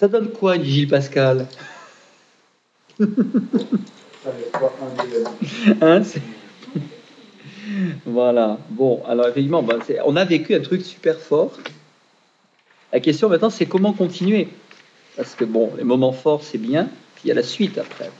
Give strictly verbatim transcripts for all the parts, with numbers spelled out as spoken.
Ça donne quoi une vigile pascale? Hein, c'est... Voilà. Bon, alors effectivement, ben, c'est... on a vécu un truc super fort. La question maintenant, c'est comment continuer? Parce que bon, les moments forts, c'est bien, puis il y a la suite après.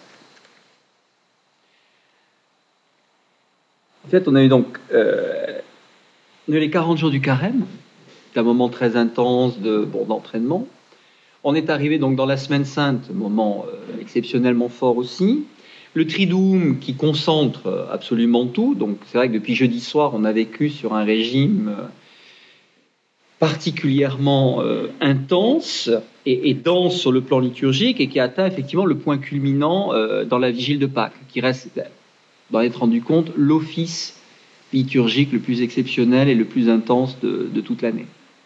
En fait, on a eu donc euh, on a eu les quarante jours du carême, c'est un moment très intense de, bon, d'entraînement. On est arrivé donc dans la semaine sainte, moment euh, exceptionnellement fort aussi. Le Triduum qui concentre absolument tout. Donc c'est vrai que depuis jeudi soir, on a vécu sur un régime euh, particulièrement euh, intense et, et dense sur le plan liturgique et qui a atteint effectivement le point culminant euh, dans la vigile de Pâques, qui reste, d'en être rendu compte, l'office liturgique le plus exceptionnel et le plus intense de, de toute l'année.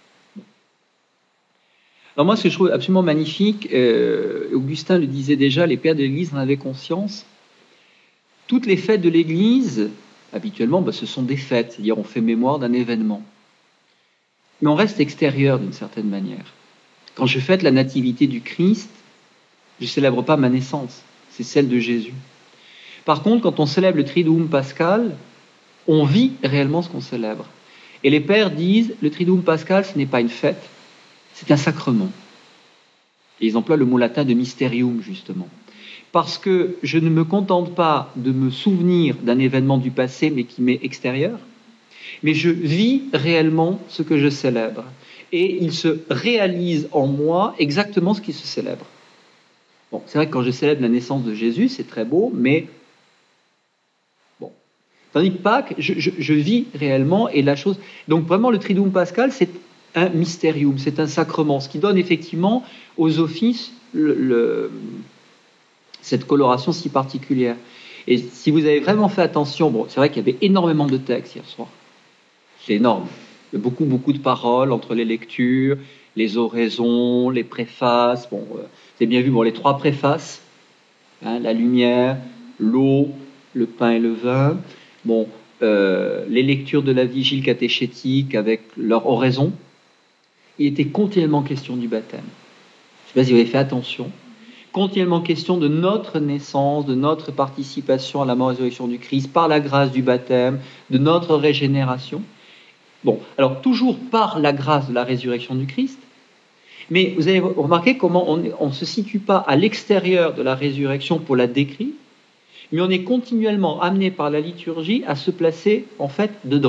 Alors moi, ce que je trouve absolument magnifique, euh, Augustin le disait déjà, les pères de l'Église en avaient conscience, toutes les fêtes de l'Église, habituellement, ben, ce sont des fêtes, c'est-à-dire on fait mémoire d'un événement. Mais on reste extérieur d'une certaine manière. Quand je fête la nativité du Christ, je ne célèbre pas ma naissance, c'est celle de Jésus. Par contre, quand on célèbre le Triduum pascal, on vit réellement ce qu'on célèbre. Et les pères disent, le Triduum pascal, ce n'est pas une fête, c'est un sacrement. Et ils emploient le mot latin de mysterium, justement. Parce que je ne me contente pas de me souvenir d'un événement du passé, mais qui m'est extérieur, mais je vis réellement ce que je célèbre. Et il se réalise en moi exactement ce qui se célèbre. Bon, c'est vrai que quand je célèbre la naissance de Jésus, c'est très beau, mais bon. Tandis que Pâques, je, je, je vis réellement et la chose... Donc vraiment, le Triduum pascal, c'est un mysterium, c'est un sacrement, ce qui donne effectivement aux offices le, le, cette coloration si particulière. Et si vous avez vraiment fait attention, bon, c'est vrai qu'il y avait énormément de textes hier soir. C'est énorme. Il y a beaucoup, beaucoup de paroles entre les lectures, les oraisons, les préfaces. Bon, euh, vous avez bien vu bon, les trois préfaces, hein, la lumière, l'eau, le pain et le vin. Bon, euh, les lectures de la vigile catéchétique avec leur oraison. Il était continuellement question du baptême. Je ne sais pas si vous avez fait attention. Continuellement question de notre naissance, de notre participation à la mort et résurrection du Christ par la grâce du baptême, de notre régénération. Bon, alors toujours par la grâce de la résurrection du Christ, mais vous avez remarqué comment on ne se situe pas à l'extérieur de la résurrection pour la décrire, mais on est continuellement amené par la liturgie à se placer en fait dedans.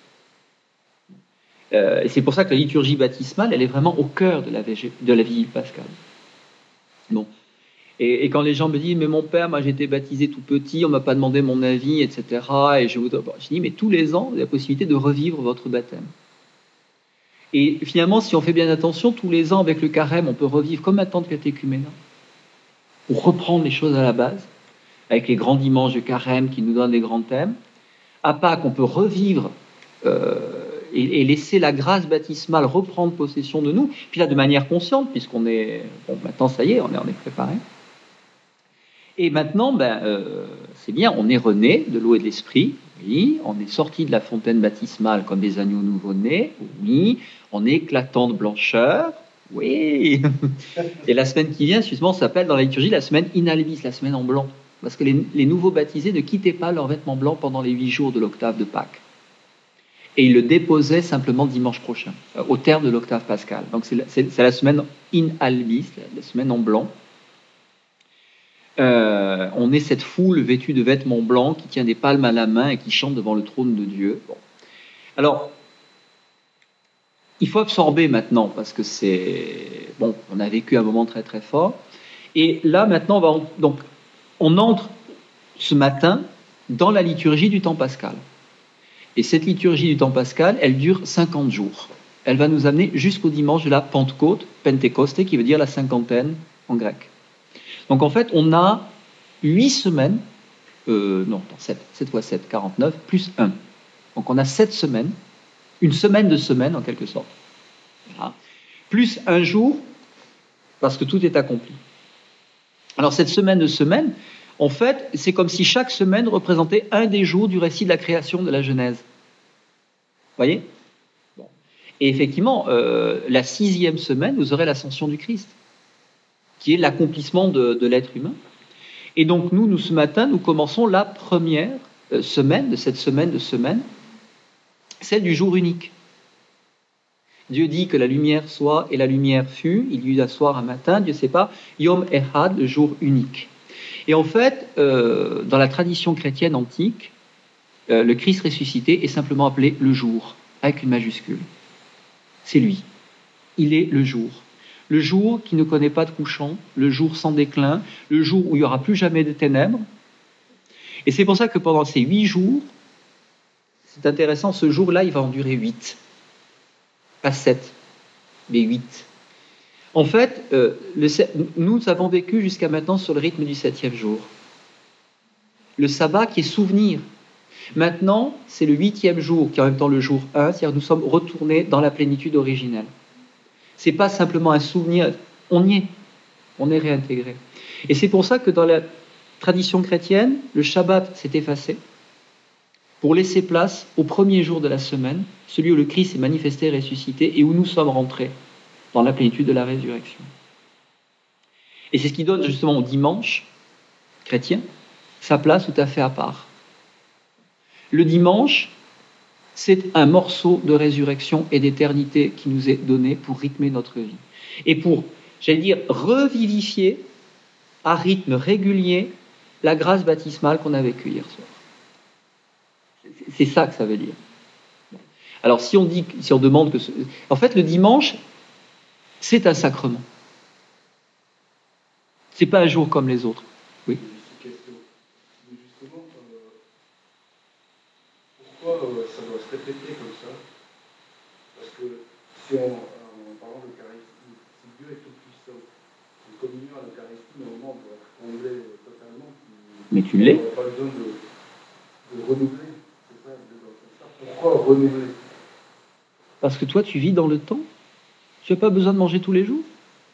Euh, et c'est pour ça que la liturgie baptismale, elle est vraiment au cœur de la, de la vigile pascale. Bon. Et, et quand les gens me disent, mais mon père, moi j'ai été baptisé tout petit, on ne m'a pas demandé mon avis, et cetera. Et je vous bon, je dis, mais tous les ans, vous avez la possibilité de revivre votre baptême. Et finalement, si on fait bien attention, tous les ans avec le carême, on peut revivre comme un temps de catéchuménat, pour reprendre les choses à la base, avec les grands dimanches de carême qui nous donnent des grands thèmes. À Pâques, on peut revivre euh, et, et laisser la grâce baptismale reprendre possession de nous, puis là de manière consciente, puisqu'on est, bon, maintenant ça y est, on est, on est préparé. Et maintenant, ben, euh, c'est bien, on est rené de l'eau et de l'esprit, oui, on est sorti de la fontaine baptismale comme des agneaux nouveau-nés, oui, on est éclatant de blancheur, oui. Et la semaine qui vient, justement, s'appelle dans la liturgie la semaine in albis, la semaine en blanc, parce que les, les nouveaux baptisés ne quittaient pas leurs vêtements blancs pendant les huit jours de l'octave de Pâques. Et ils le déposaient simplement dimanche prochain, euh, au terme de l'octave pascale. Donc c'est la, c'est, c'est la semaine in albis, la, la semaine en blanc. Euh, on est cette foule vêtue de vêtements blancs qui tient des palmes à la main et qui chante devant le trône de Dieu. Bon. Alors, il faut absorber maintenant parce que c'est... Bon, on a vécu un moment très très fort. Et là, maintenant, on, va, donc, on entre ce matin dans la liturgie du temps pascal. Et cette liturgie du temps pascal, elle dure cinquante jours. Elle va nous amener jusqu'au dimanche de la Pentecôte, Pentecoste, qui veut dire la cinquantaine en grec. Donc en fait, on a huit semaines, euh, non, sept, sept fois sept, quarante-neuf, plus un. Donc on a sept semaines, une semaine de semaine en quelque sorte. Voilà. Plus un jour, parce que tout est accompli. Alors cette semaine de semaine, en fait, c'est comme si chaque semaine représentait un des jours du récit de la création de la Genèse. Vous voyez ? Bon. Et effectivement, euh, la sixième semaine, vous aurez l'ascension du Christ. qui est l'accomplissement de, de l'être humain. Et donc nous, nous, ce matin, nous commençons la première euh, semaine de cette semaine de semaine, celle du jour unique. Dieu dit que la lumière soit et la lumière fut, il y eut un soir, un matin, Dieu ne sait pas, Yom Echad, le jour unique. Et en fait, euh, dans la tradition chrétienne antique, euh, le Christ ressuscité est simplement appelé le jour, avec une majuscule. C'est lui. Il est le jour. Le jour qui ne connaît pas de couchant, le jour sans déclin, le jour où il n'y aura plus jamais de ténèbres. Et c'est pour ça que pendant ces huit jours, c'est intéressant, ce jour-là, il va en durer huit. Pas sept, mais huit. En fait, euh, le, nous avons vécu jusqu'à maintenant sur le rythme du septième jour. Le sabbat qui est souvenir. Maintenant, c'est le huitième jour qui est en même temps le jour un, c'est-à-dire nous sommes retournés dans la plénitude originelle. Ce n'est pas simplement un souvenir, on y est, on est réintégré. Et c'est pour ça que dans la tradition chrétienne, le Shabbat s'est effacé pour laisser place au premier jour de la semaine, celui où le Christ s'est manifesté et ressuscité et où nous sommes rentrés dans la plénitude de la résurrection. Et c'est ce qui donne justement au dimanche chrétien sa place tout à fait à part. Le dimanche, c'est un morceau de résurrection et d'éternité qui nous est donné pour rythmer notre vie. Et pour, j'allais dire, revivifier à rythme régulier la grâce baptismale qu'on a vécue hier soir. C'est ça que ça veut dire. Alors si on dit, si on demande que... Ce... En fait, le dimanche, c'est un sacrement. C'est pas un jour comme les autres. Oui. Justement, euh, pourquoi euh, ça doit se répéter comme ça? Parce que si on, en parlant d'Eucharistie, si Dieu est tout puissant, en communion à l'Eucharistie, normalement, on doit être comblé totalement. Mais tu l'es. On n'a pas besoin de, de renouveler. C'est ça, de, pourquoi renouveler? Parce que toi, tu vis dans le temps. Tu n'as pas besoin de manger tous les jours.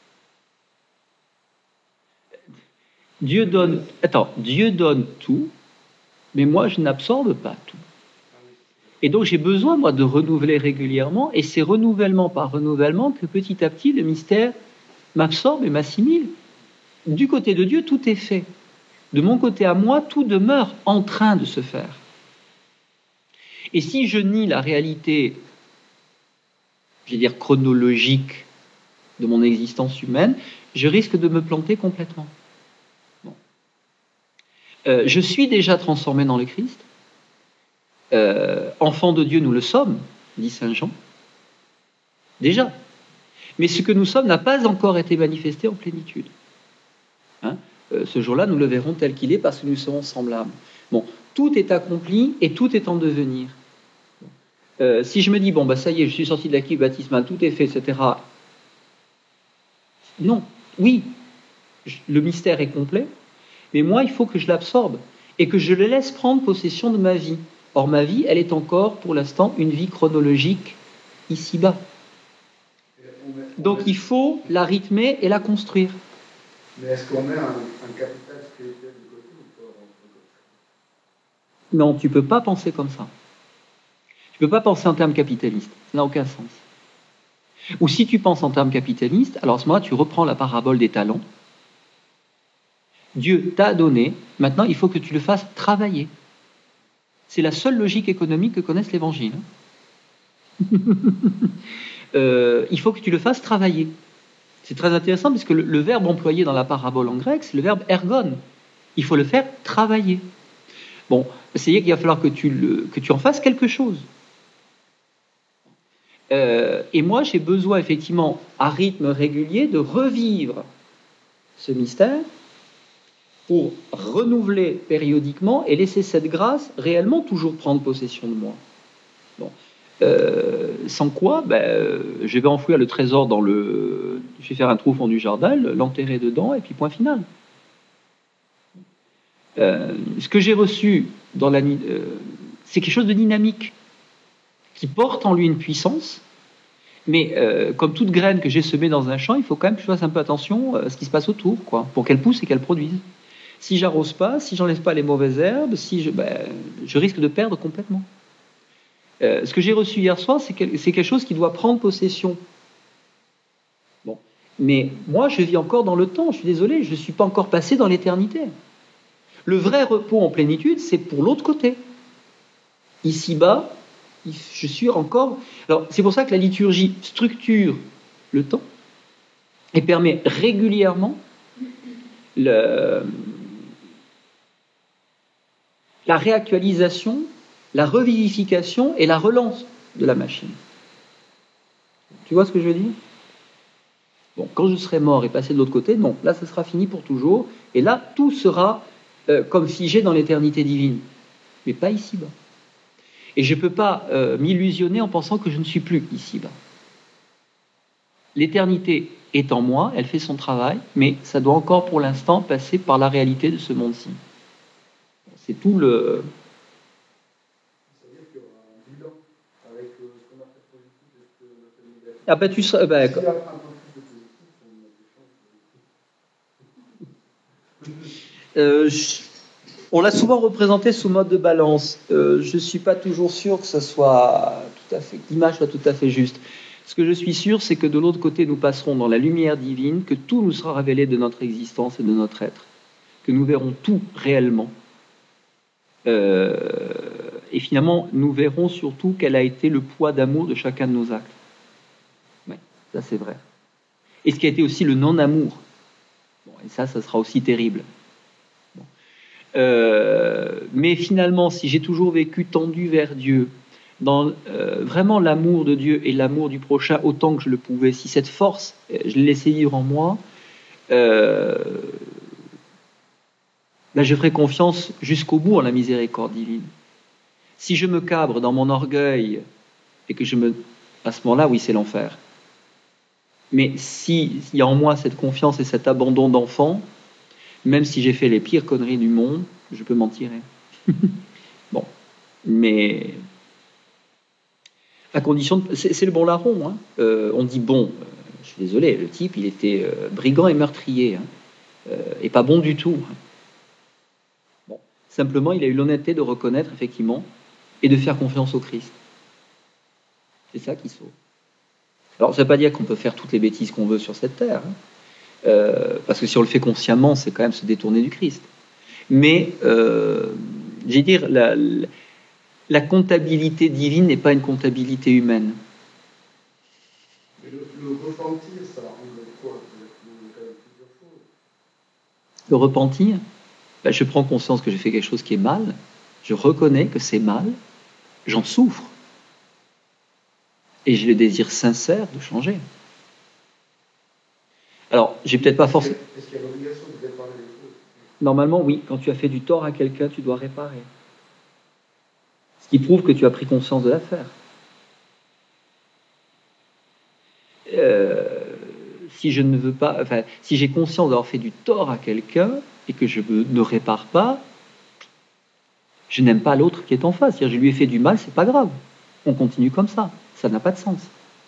Dieu donne, attends, Dieu donne tout, mais moi, je n'absorbe pas tout. Et donc, j'ai besoin, moi, de renouveler régulièrement, et c'est renouvellement par renouvellement que petit à petit, le mystère m'absorbe et m'assimile. Du côté de Dieu, tout est fait. De mon côté à moi, tout demeure en train de se faire. Et si je nie la réalité, je vais dire chronologique, de mon existence humaine, je risque de me planter complètement. Bon. Euh, je suis déjà transformé dans le Christ. Euh, enfant de Dieu, nous le sommes, dit saint Jean. Déjà. Mais ce que nous sommes n'a pas encore été manifesté en plénitude. Hein? Euh, ce jour-là, nous le verrons tel qu'il est parce que nous serons semblables. Bon, tout est accompli et tout est en devenir. Euh, si je me dis, bon, bah ça y est, je suis sorti de la cuve baptismale, tout est fait, et cetera. Non, oui, le mystère est complet, mais moi, il faut que je l'absorbe et que je le laisse prendre possession de ma vie. Or, ma vie, elle est encore, pour l'instant, une vie chronologique ici-bas. Donc, il faut la rythmer et la construire. Mais est-ce qu'on met un, un capital spirituel de côté ou pas? Non, tu ne peux pas penser comme ça. Tu ne peux pas penser en termes capitalistes. Ça n'a aucun sens. Ou si tu penses en termes capitalistes, alors à ce moment-là, tu reprends la parabole des talents. Dieu t'a donné, maintenant il faut que tu le fasses travailler. C'est la seule logique économique que connaisse l'Évangile. euh, il faut que tu le fasses travailler. C'est très intéressant parce que le, le verbe employé dans la parabole en grec, c'est le verbe ergon. Il faut le faire travailler. Bon, c'est-à-dire qu'il va falloir que tu, le, que tu en fasses quelque chose. Euh, et moi, j'ai besoin effectivement, à rythme régulier, de revivre ce mystère pour renouveler périodiquement et laisser cette grâce réellement toujours prendre possession de moi. Bon. Euh, sans quoi, ben, euh, je vais enfouir le trésor dans le... Je vais faire un trou au fond du jardin, l'enterrer dedans, et puis point final. Euh, ce que j'ai reçu dans la... Euh, c'est quelque chose de dynamique, qui porte en lui une puissance, mais euh, comme toute graine que j'ai semée dans un champ, il faut quand même que je fasse un peu attention à ce qui se passe autour, quoi, pour qu'elle pousse et qu'elle produise. Si j'arrose pas, si j'enlève pas les mauvaises herbes, si je, ben, je risque de perdre complètement. Euh, ce que j'ai reçu hier soir, c'est, quel, c'est quelque chose qui doit prendre possession. Bon. Mais moi, je vis encore dans le temps, je suis désolé, je ne suis pas encore passé dans l'éternité. Le vrai repos en plénitude, c'est pour l'autre côté. Ici-bas, je suis encore... Alors, c'est pour ça que la liturgie structure le temps et permet régulièrement le... la réactualisation, la revivification et la relance de la machine. Tu vois ce que je veux dire ? Bon, quand je serai mort et passé de l'autre côté, non, là, ça sera fini pour toujours. Et là, tout sera euh, comme figé dans l'éternité divine. Mais pas ici-bas. Et je ne peux pas euh, m'illusionner en pensant que je ne suis plus ici-bas. L'éternité est en moi, elle fait son travail, mais ça doit encore pour l'instant passer par la réalité de ce monde-ci. C'est tout le... Ça veut dire qu'il y aura un bilan avec euh, ce qu'on a fait positif et ce qu'on a fait négatif. Ah ben tu seras... Ben, S'il y a un peu plus de positif, on a des chances de... euh, je... On l'a souvent représenté sous mode de balance. Euh, je ne suis pas toujours sûr que ça soit tout à fait, que l'image soit tout à fait juste. Ce que je suis sûr, c'est que de l'autre côté, nous passerons dans la lumière divine, que tout nous sera révélé de notre existence et de notre être, que nous verrons tout réellement. Euh, et finalement, nous verrons surtout quel a été le poids d'amour de chacun de nos actes. Oui, ça c'est vrai. Et ce qui a été aussi le non-amour. Bon, et ça, ça sera aussi terrible. Euh, mais finalement, si j'ai toujours vécu tendu vers Dieu, dans euh, vraiment l'amour de Dieu et l'amour du prochain autant que je le pouvais, si cette force, je l'ai laissée vivre en moi, euh, ben je ferai confiance jusqu'au bout en la miséricorde divine. Si je me cabre dans mon orgueil et que je me... À ce moment-là, oui, c'est l'enfer. Mais s'il y a en moi cette confiance et cet abandon d'enfant, même si j'ai fait les pires conneries du monde, je peux m'en tirer. Bon, mais à condition de... C'est, c'est le bon larron. Hein. Euh, on dit bon, euh, je suis désolé, le type, il était euh, brigand et meurtrier, hein, euh, et pas bon du tout. Hein. Bon, simplement, il a eu l'honnêteté de reconnaître, effectivement, et de faire confiance au Christ. C'est ça qui sauve. Alors, ça ne veut pas dire qu'on peut faire toutes les bêtises qu'on veut sur cette terre, hein. Euh, parce que si on le fait consciemment, c'est quand même se détourner du Christ. Mais, euh, j'ai dire, la, la comptabilité divine n'est pas une comptabilité humaine. Mais le, le repentir, ça englobe quoi? Ça englobe plusieurs choses. Le repentir, ben, je prends conscience que j'ai fait quelque chose qui est mal, je reconnais que c'est mal, j'en souffre, et j'ai le désir sincère de changer. Alors, j'ai peut-être pas forcément... Est-ce qu'il y a l'obligation de réparer les choses? Normalement, oui. Quand tu as fait du tort à quelqu'un, tu dois réparer. Ce qui prouve que tu as pris conscience de l'affaire. Euh, si je ne veux pas... Enfin, si j'ai conscience d'avoir fait du tort à quelqu'un et que je ne répare pas, je n'aime pas l'autre qui est en face. C'est-à-dire, je lui ai fait du mal, c'est pas grave. On continue comme ça. Ça n'a pas de sens.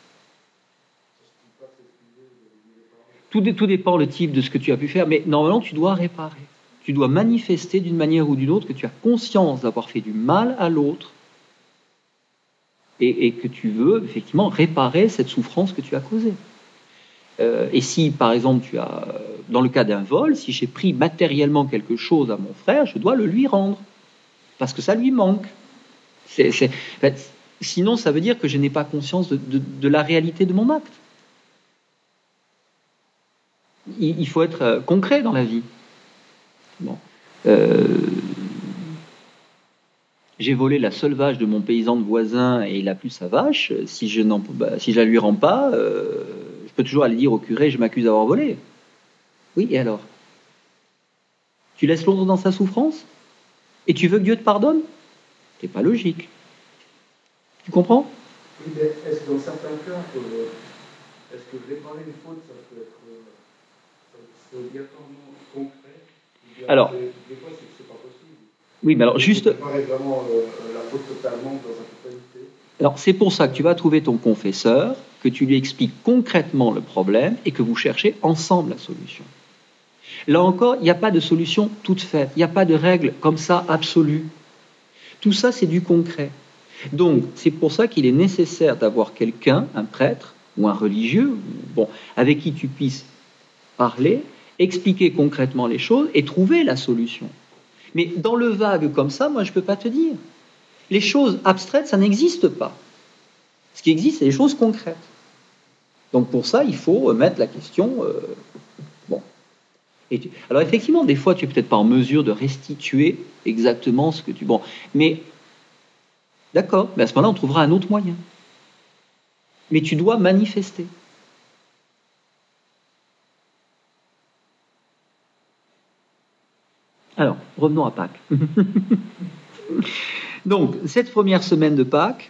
Tout, tout dépend le type de ce que tu as pu faire, mais normalement, tu dois réparer. Tu dois manifester d'une manière ou d'une autre que tu as conscience d'avoir fait du mal à l'autre et, et que tu veux, effectivement, réparer cette souffrance que tu as causée. Euh, et si, par exemple, tu as, dans le cas d'un vol, si j'ai pris matériellement quelque chose à mon frère, je dois le lui rendre, parce que ça lui manque. C'est, c'est, en fait, sinon, ça veut dire que je n'ai pas conscience de, de, de la réalité de mon acte. Il faut être concret dans la vie. Bon. Euh, j'ai volé la seule vache de mon paysan de voisin et il a plus sa vache. Si je n'en, bah, si je la lui rends pas, euh, je peux toujours aller dire au curé, je m'accuse d'avoir volé. Oui, et alors? Tu laisses l'autre dans sa souffrance? Et tu veux que Dieu te pardonne? C'est pas logique. Tu comprends? Oui, mais est-ce que dans certains cas, euh, est-ce que réparer une faute, ça peut être... Euh, c'est obligatoirement concret? Alors, des, des fois, c'est, c'est pas possible. Oui, mais alors juste... Réparer vraiment euh, la faute totalement dans sa totalité. Alors, c'est pour ça que tu vas trouver ton confesseur, que tu lui expliques concrètement le problème et que vous cherchez ensemble la solution. Là encore, il n'y a pas de solution toute faite. Il n'y a pas de règle comme ça absolue. Tout ça, c'est du concret. Donc, c'est pour ça qu'il est nécessaire d'avoir quelqu'un, un prêtre, ou un religieux, bon, avec qui tu puisses parler, expliquer concrètement les choses et trouver la solution. Mais dans le vague comme ça, moi je ne peux pas te dire. Les choses abstraites, ça n'existe pas. Ce qui existe, c'est les choses concrètes. Donc pour ça, il faut mettre la question... Euh, bon. Et tu, alors effectivement, des fois, tu n'es peut-être pas en mesure de restituer exactement ce que tu... Bon, mais d'accord, mais à ce moment-là, on trouvera un autre moyen. Mais tu dois manifester. Alors, revenons à Pâques. Donc, cette première semaine de Pâques,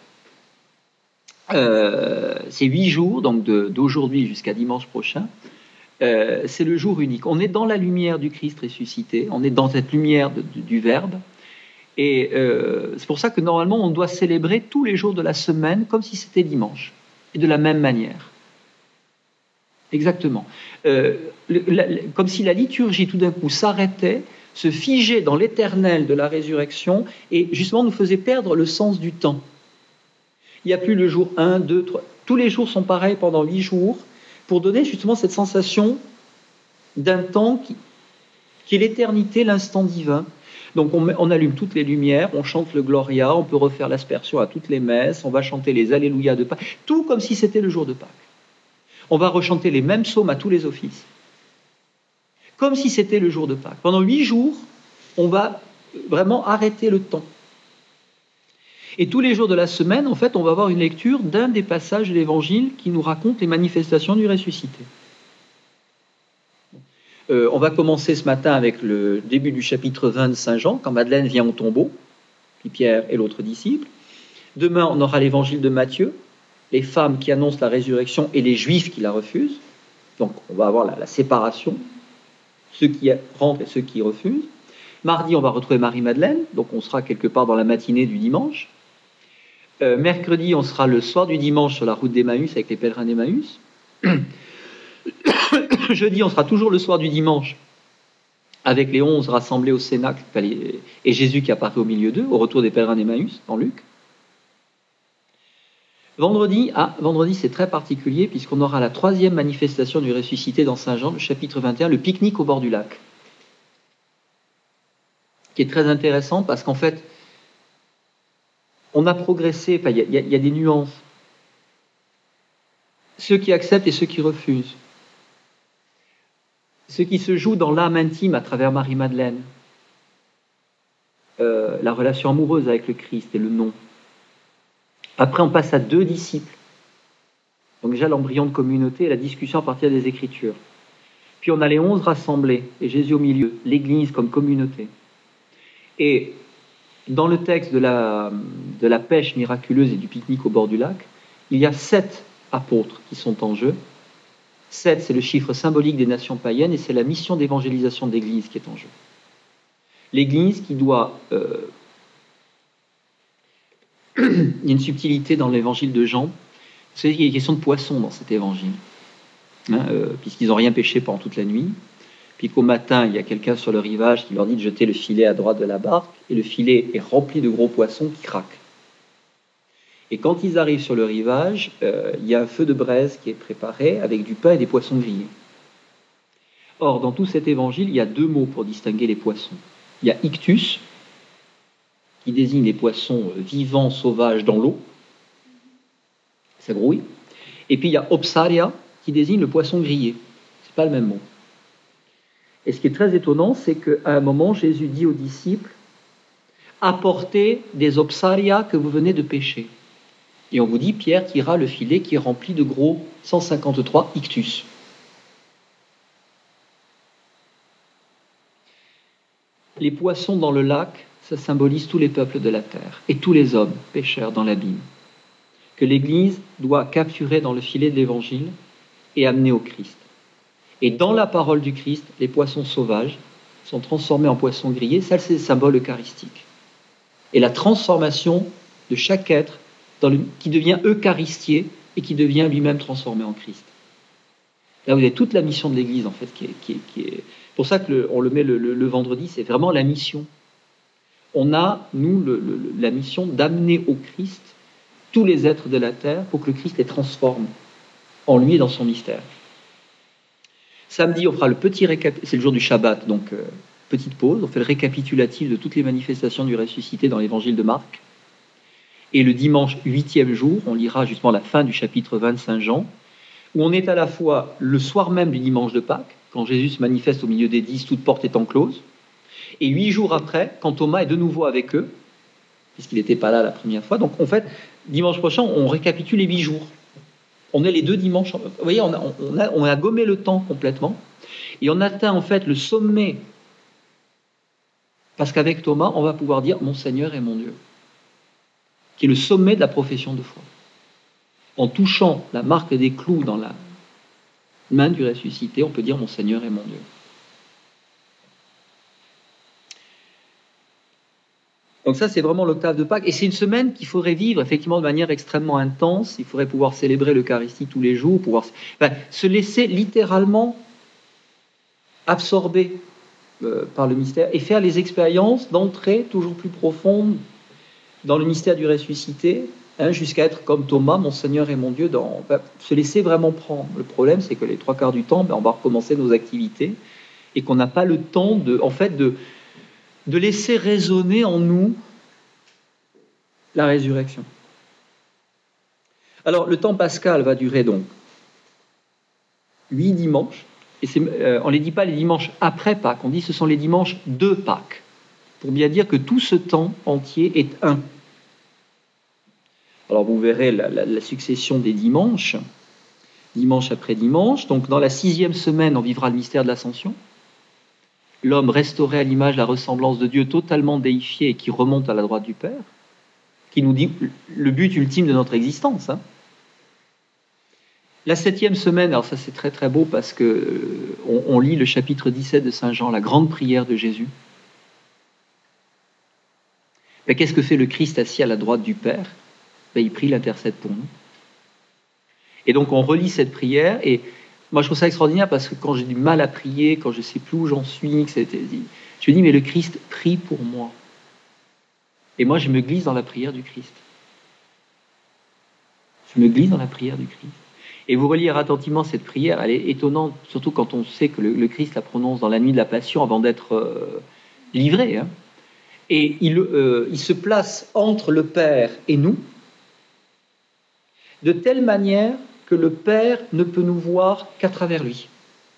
euh, c'est huit jours, donc de, d'aujourd'hui jusqu'à dimanche prochain. Euh, c'est le jour unique. On est dans la lumière du Christ ressuscité, on est dans cette lumière de, de, du Verbe. Et euh, c'est pour ça que normalement, on doit célébrer tous les jours de la semaine comme si c'était dimanche. Et de la même manière. Exactement. Euh, le, la, comme si la liturgie, tout d'un coup, s'arrêtait, se figeait dans l'éternel de la résurrection et justement nous faisait perdre le sens du temps. Il n'y a plus le jour un, deux, trois. Tous les jours sont pareils pendant huit jours pour donner justement cette sensation d'un temps qui, qui est l'éternité, l'instant divin. Donc on, on allume toutes les lumières, on chante le Gloria, on peut refaire l'aspersion à toutes les messes, on va chanter les Alléluia de Pâques, tout comme si c'était le jour de Pâques. On va rechanter les mêmes psaumes à tous les offices, comme si c'était le jour de Pâques. Pendant huit jours, on va vraiment arrêter le temps. Et tous les jours de la semaine, en fait, on va avoir une lecture d'un des passages de l'Évangile qui nous raconte les manifestations du ressuscité. Euh, on va commencer ce matin avec le début du chapitre vingt de Saint Jean, quand Madeleine vient au tombeau, puis Pierre et l'autre disciple. Demain, on aura l'évangile de Matthieu, les femmes qui annoncent la résurrection et les juifs qui la refusent. Donc, on va avoir la, la séparation, ceux qui rentrent et ceux qui refusent. Mardi, on va retrouver Marie-Madeleine, donc on sera quelque part dans la matinée du dimanche. Euh, mercredi, on sera le soir du dimanche sur la route d'Emmaüs avec les pèlerins d'Emmaüs. Jeudi, on sera toujours le soir du dimanche avec les onze rassemblés au Cénacle et Jésus qui apparaît au milieu d'eux, au retour des pèlerins d'Emmaüs, dans Luc. Vendredi, ah, vendredi c'est très particulier puisqu'on aura la troisième manifestation du ressuscité dans Saint Jean, le chapitre vingt et un, le pique-nique au bord du lac, qui est très intéressant parce qu'en fait, on a progressé, enfin, il y, y, y a des nuances. Ceux qui acceptent et ceux qui refusent. Ce qui se joue dans l'âme intime à travers Marie-Madeleine, euh, la relation amoureuse avec le Christ et le non. Après, on passe à deux disciples. Donc déjà l'embryon de communauté et la discussion à partir des Écritures. Puis on a les onze rassemblés et Jésus au milieu, l'Église comme communauté. Et dans le texte de la, de la pêche miraculeuse et du pique-nique au bord du lac, il y a sept apôtres qui sont en jeu. Sept, c'est le chiffre symbolique des nations païennes et c'est la mission d'évangélisation de l'Église qui est en jeu. L'Église qui doit... Euh... il y a une subtilité dans l'évangile de Jean. Vous savez qu'il y a une question de poisson dans cet évangile, hein, euh, puisqu'ils n'ont rien pêché pendant toute la nuit. Puis qu'au matin, il y a quelqu'un sur le rivage qui leur dit de jeter le filet à droite de la barque et le filet est rempli de gros poissons qui craquent. Et quand ils arrivent sur le rivage, euh, il y a un feu de braise qui est préparé avec du pain et des poissons grillés. Or, dans tout cet évangile, il y a deux mots pour distinguer les poissons. Il y a ictus, qui désigne les poissons vivants, sauvages dans l'eau. Ça grouille. Et puis il y a opsaria, qui désigne le poisson grillé. Ce n'est pas le même mot. Et ce qui est très étonnant, c'est qu'à un moment, Jésus dit aux disciples « Apportez des opsaria que vous venez de pêcher. » Et on vous dit, Pierre tirera le filet qui est rempli de gros cent cinquante-trois ictus. Les poissons dans le lac, ça symbolise tous les peuples de la terre et tous les hommes pécheurs dans l'abîme, que l'Église doit capturer dans le filet de l'Évangile et amener au Christ. Et dans la parole du Christ, les poissons sauvages sont transformés en poissons grillés, ça c'est le symbole eucharistique. Et la transformation de chaque être dans le, qui devient eucharistier et qui devient lui-même transformé en Christ. Là, vous avez toute la mission de l'Église, en fait, qui est... Qui est, qui est pour ça qu'on le, le met le, le, le vendredi, c'est vraiment la mission. On a, nous, le, le, la mission d'amener au Christ tous les êtres de la terre pour que le Christ les transforme en lui et dans son mystère. Samedi, on fera le petit récapitulatif, c'est le jour du Shabbat, donc euh, petite pause, on fait le récapitulatif de toutes les manifestations du ressuscité dans l'évangile de Marc. Et le dimanche huitième jour, on lira justement la fin du chapitre vingt de Saint Jean, où on est à la fois le soir même du dimanche de Pâques, quand Jésus se manifeste au milieu des dix, toute porte étant close, et huit jours après, quand Thomas est de nouveau avec eux, puisqu'il n'était pas là la première fois. Donc en fait, dimanche prochain, on récapitule les huit jours. On est les deux dimanches. Vous voyez, on a, on a, on a gommé le temps complètement, et on atteint en fait le sommet, parce qu'avec Thomas, on va pouvoir dire « Mon Seigneur et mon Dieu », qui est le sommet de la profession de foi. En touchant la marque des clous dans la main du ressuscité, on peut dire « Mon Seigneur et mon Dieu ». Donc ça, c'est vraiment l'octave de Pâques. Et c'est une semaine qu'il faudrait vivre effectivement de manière extrêmement intense. Il faudrait pouvoir célébrer l'Eucharistie tous les jours, pouvoir enfin, se laisser littéralement absorber euh, par le mystère et faire les expériences d'entrée toujours plus profondes dans le mystère du ressuscité, hein, jusqu'à être comme Thomas, mon Seigneur et mon Dieu, dans, ben, se laisser vraiment prendre. Le problème, c'est que les trois quarts du temps, ben, on va recommencer nos activités et qu'on n'a pas le temps de, en fait, de de laisser résonner en nous la résurrection. Alors, le temps pascal va durer donc huit dimanches, et c'est, euh, on ne les dit pas les dimanches après Pâques, on dit ce sont les dimanches de Pâques, pour bien dire que tout ce temps entier est un. Alors, vous verrez la, la, la succession des dimanches, dimanche après dimanche. Donc, dans la sixième semaine, on vivra le mystère de l'Ascension. L'homme restauré à l'image, la ressemblance de Dieu, totalement déifié et qui remonte à la droite du Père, qui nous dit le but ultime de notre existence. Hein. La septième semaine, alors ça c'est très très beau parce que euh, on, on lit le chapitre dix-sept de Saint Jean, la grande prière de Jésus. Mais qu'est-ce que fait le Christ assis à la droite du Père? Ben, il prie, il intercède pour nous. Et donc on relit cette prière et moi, je trouve ça extraordinaire parce que quand j'ai du mal à prier, quand je ne sais plus où j'en suis, et cetera, je me dis, mais le Christ prie pour moi. Et moi, je me glisse dans la prière du Christ. Je me glisse dans la prière du Christ. Et vous relire attentivement cette prière, elle est étonnante, surtout quand on sait que le, le Christ la prononce dans la nuit de la Passion avant d'être euh, livré. Hein. Et il, euh, il se place entre le Père et nous, de telle manière que le Père ne peut nous voir qu'à travers lui.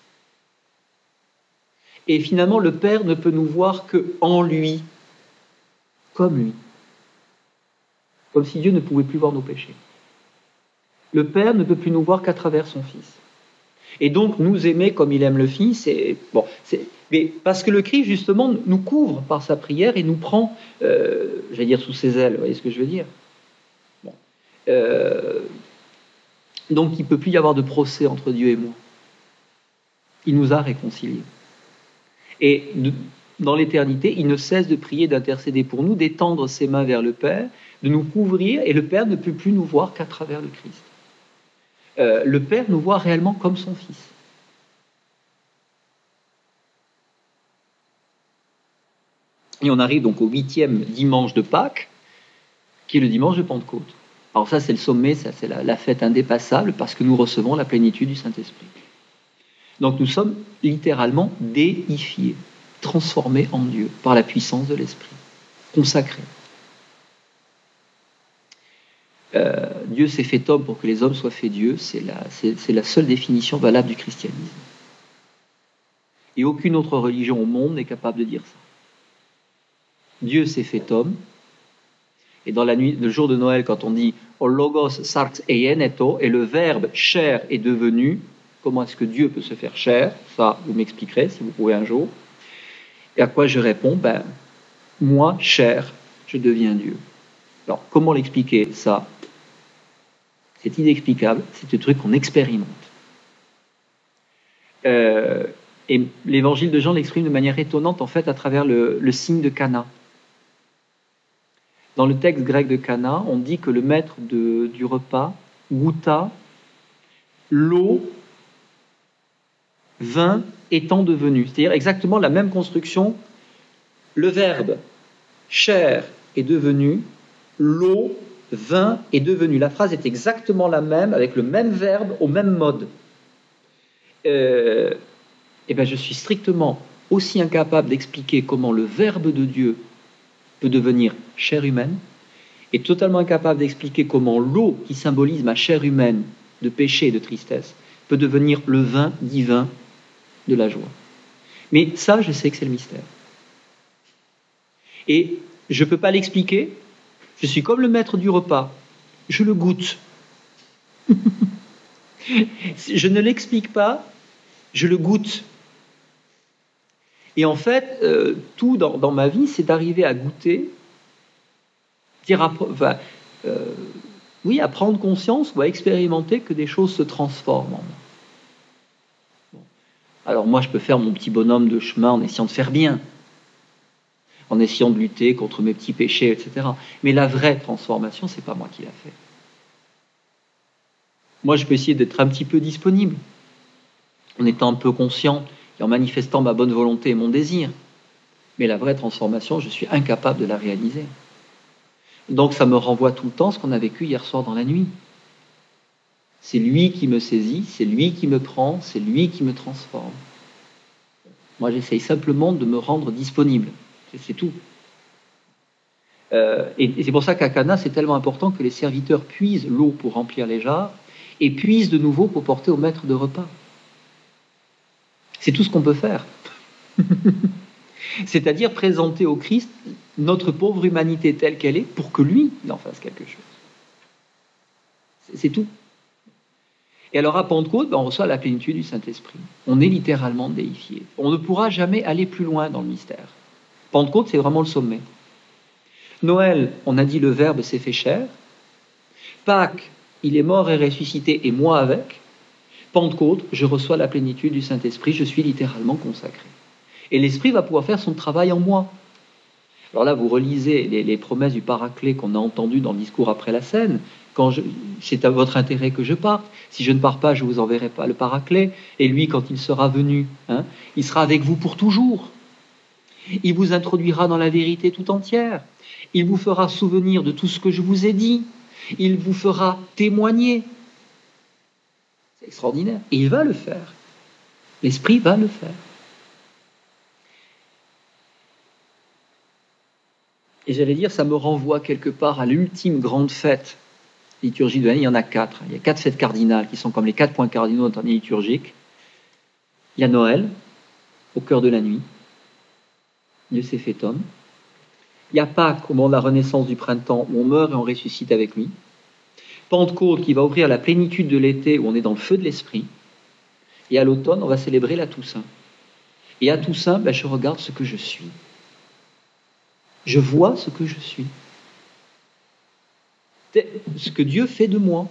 Et finalement, le Père ne peut nous voir qu'en lui, comme lui. Comme si Dieu ne pouvait plus voir nos péchés. Le Père ne peut plus nous voir qu'à travers son Fils. Et donc, nous aimer comme il aime le Fils, et, bon, c'est, mais parce que le Christ, justement, nous couvre par sa prière et nous prend, euh, j'allais dire, sous ses ailes, vous voyez ce que je veux dire? Bon. Euh, Donc, il ne peut plus y avoir de procès entre Dieu et moi. Il nous a réconciliés. Et de, dans l'éternité, il ne cesse de prier, d'intercéder pour nous, d'étendre ses mains vers le Père, de nous couvrir, et le Père ne peut plus nous voir qu'à travers le Christ. Euh, le Père nous voit réellement comme son Fils. Et on arrive donc au huitième dimanche de Pâques, qui est le dimanche de Pentecôte. Alors ça, c'est le sommet, ça, c'est la, la fête indépassable, parce que nous recevons la plénitude du Saint-Esprit. Donc nous sommes littéralement déifiés, transformés en Dieu, par la puissance de l'Esprit, consacrés. Euh, Dieu s'est fait homme pour que les hommes soient faits Dieu, c'est la, c'est, c'est la seule définition valable du christianisme. Et aucune autre religion au monde n'est capable de dire ça. Dieu s'est fait homme, et dans la nuit, le jour de Noël, quand on dit « O logos sarx eieneto » et le verbe « chair » est devenu, comment est-ce que Dieu peut se faire chair? Ça, vous m'expliquerez si vous pouvez un jour. Et à quoi je réponds? Ben, moi, chair, je deviens Dieu. Alors, comment l'expliquer ça? C'est inexplicable, c'est un truc qu'on expérimente. Euh, et l'évangile de Jean l'exprime de manière étonnante, en fait, à travers le, le signe de Cana. Dans le texte grec de Cana, on dit que le maître de, du repas goûta l'eau, vin étant devenu. C'est-à-dire exactement la même construction. Le verbe chair est devenu, l'eau vint est devenu. La phrase est exactement la même, avec le même verbe, au même mode. Euh, et bien, je suis strictement aussi incapable d'expliquer comment le Verbe de Dieu peut devenir chair humaine, et totalement incapable d'expliquer comment l'eau qui symbolise ma chair humaine de péché et de tristesse peut devenir le vin divin de la joie. Mais ça, je sais que c'est le mystère. Et je ne peux pas l'expliquer. Je suis comme le maître du repas. Je le goûte. Je ne l'explique pas, je le goûte. Et en fait, euh, tout dans, dans ma vie, c'est d'arriver à goûter, dire à, enfin, euh, oui, à prendre conscience ou à expérimenter que des choses se transforment en moi. Bon. Alors moi, je peux faire mon petit bonhomme de chemin en essayant de faire bien, en essayant de lutter contre mes petits péchés, et cetera. Mais la vraie transformation, c'est pas moi qui l'a fait. Moi, je peux essayer d'être un petit peu disponible, en étant un peu conscient et en manifestant ma bonne volonté et mon désir. Mais la vraie transformation, je suis incapable de la réaliser. Donc ça me renvoie tout le temps à ce qu'on a vécu hier soir dans la nuit. C'est lui qui me saisit, c'est lui qui me prend, c'est lui qui me transforme. Moi, j'essaye simplement de me rendre disponible. C'est tout. Euh, et, et c'est pour ça qu'à Cana, c'est tellement important que les serviteurs puisent l'eau pour remplir les jarres et puisent de nouveau pour porter au maître de repas. C'est tout ce qu'on peut faire. C'est-à-dire présenter au Christ notre pauvre humanité telle qu'elle est pour que lui, il en fasse quelque chose. C'est, c'est tout. Et alors à Pentecôte, ben, on reçoit la plénitude du Saint-Esprit. On est littéralement déifié. On ne pourra jamais aller plus loin dans le mystère. Pentecôte, c'est vraiment le sommet. Noël, on a dit le Verbe s'est fait chair. Pâques, il est mort et ressuscité, et moi avec. Pentecôte, je reçois la plénitude du Saint-Esprit, je suis littéralement consacré. Et l'Esprit va pouvoir faire son travail en moi. Alors là, vous relisez les, les promesses du Paraclet qu'on a entendues dans le discours après la scène. Quand je, c'est à votre intérêt que je parte. Si je ne pars pas, je ne vous enverrai pas le Paraclet. Et lui, quand il sera venu, hein, il sera avec vous pour toujours. Il vous introduira dans la vérité tout entière. Il vous fera souvenir de tout ce que je vous ai dit. Il vous fera témoigner. C'est extraordinaire. Et il va le faire. L'Esprit va le faire. Et j'allais dire, ça me renvoie quelque part à l'ultime grande fête liturgique de l'année. Il y en a quatre. Il y a quatre fêtes cardinales qui sont comme les quatre points cardinaux de l'année liturgique. Il y a Noël, au cœur de la nuit. Dieu s'est fait homme. Il y a Pâques, au moment de la renaissance du printemps, où on meurt et on ressuscite avec lui. Pentecôte, qui va ouvrir la plénitude de l'été, où on est dans le feu de l'Esprit. Et à l'automne, on va célébrer la Toussaint. Et à Toussaint, ben, je regarde ce que je suis. Je vois ce que je suis. Ce que Dieu fait de moi.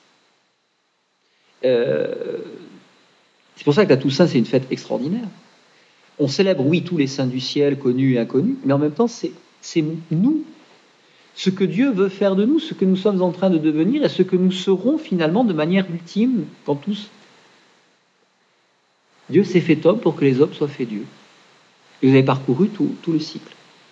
Euh, c'est pour ça que la Toussaint, c'est une fête extraordinaire. On célèbre, oui, tous les saints du ciel, connus et inconnus, mais en même temps, c'est, c'est nous. Ce que Dieu veut faire de nous, ce que nous sommes en train de devenir et ce que nous serons finalement de manière ultime quand tous. Dieu s'est fait homme pour que les hommes soient faits Dieu. Et vous avez parcouru tout, tout le cycle.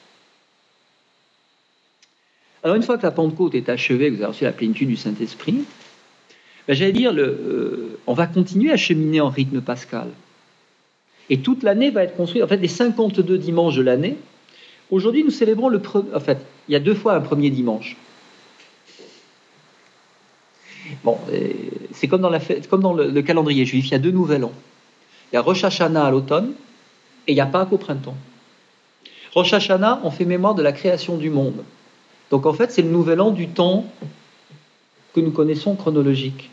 Alors une fois que la Pentecôte est achevée, que vous avez reçu la plénitude du Saint-Esprit, ben, j'allais dire, le, euh, on va continuer à cheminer en rythme pascal. Et toute l'année va être construite, en fait, les cinquante-deux dimanches de l'année. Aujourd'hui, nous célébrons le premier, en fait, il y a deux fois un premier dimanche. Bon, c'est comme dans, la fête, comme dans le, le calendrier juif, il y a deux nouvel an. Il y a Rosh Hashanah à l'automne et il y a Pâques au printemps. Rosh Hashanah, on fait mémoire de la création du monde. Donc en fait, c'est le nouvel an du temps que nous connaissons chronologique.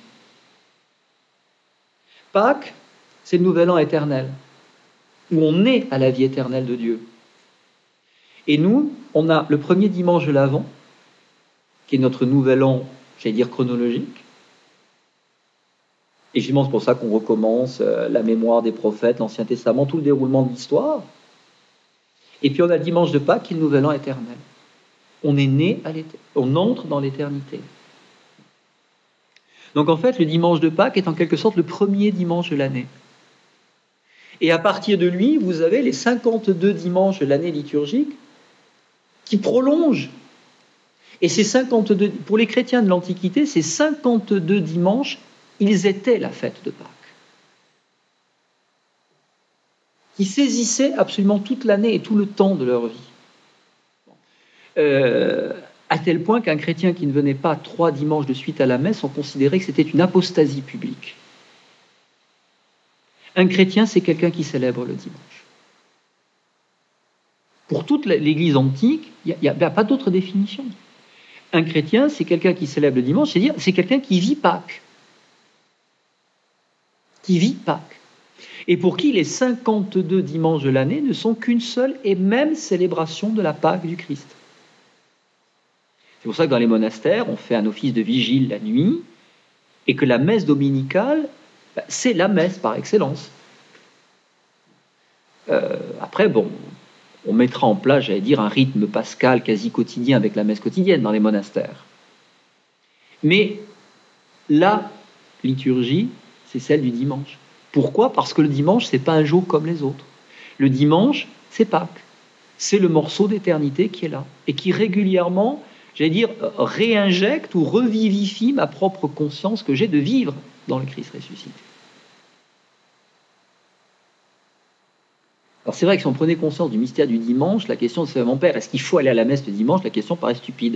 Pâques, c'est le nouvel an éternel, où on est à la vie éternelle de Dieu. Et nous, on a le premier dimanche de l'Avent, qui est notre nouvel an, j'allais dire chronologique. Et justement, c'est pour ça qu'on recommence la mémoire des prophètes, l'Ancien Testament, tout le déroulement de l'histoire. Et puis on a le dimanche de Pâques, qui est le nouvel an éternel. On est né à l'éternité, on entre dans l'éternité. Donc en fait, le dimanche de Pâques est en quelque sorte le premier dimanche de l'année. Et à partir de lui, vous avez les cinquante-deux dimanches de l'année liturgique qui prolongent. Et ces cinquante-deux, pour les chrétiens de l'Antiquité, ces cinquante-deux dimanches, ils étaient la fête de Pâques. Ils saisissaient absolument toute l'année et tout le temps de leur vie. Euh, à tel point qu'un chrétien qui ne venait pas trois dimanches de suite à la messe, on considérait que c'était une apostasie publique. Un chrétien, c'est quelqu'un qui célèbre le dimanche. Pour toute l'Église antique, il n'y a, a, a pas d'autre définition. Un chrétien, c'est quelqu'un qui célèbre le dimanche, c'est-à-dire c'est quelqu'un qui vit Pâques. Qui vit Pâques. Et pour qui les cinquante-deux dimanches de l'année ne sont qu'une seule et même célébration de la Pâque du Christ. C'est pour ça que dans les monastères, on fait un office de vigile la nuit, et que la messe dominicale, c'est la messe par excellence. Euh, après, bon, on mettra en place, j'allais dire, un rythme pascal quasi quotidien avec la messe quotidienne dans les monastères. Mais la liturgie, c'est celle du dimanche. Pourquoi ? Parce que le dimanche, c'est pas un jour comme les autres. Le dimanche, c'est Pâques. C'est le morceau d'éternité qui est là et qui régulièrement, j'allais dire, réinjecte ou revivifie ma propre conscience que j'ai de vivre dans le Christ ressuscité. Alors c'est vrai que si on prenait conscience du mystère du dimanche, la question c'est mon père, est-ce qu'il faut aller à la messe le dimanche ? La question paraît stupide.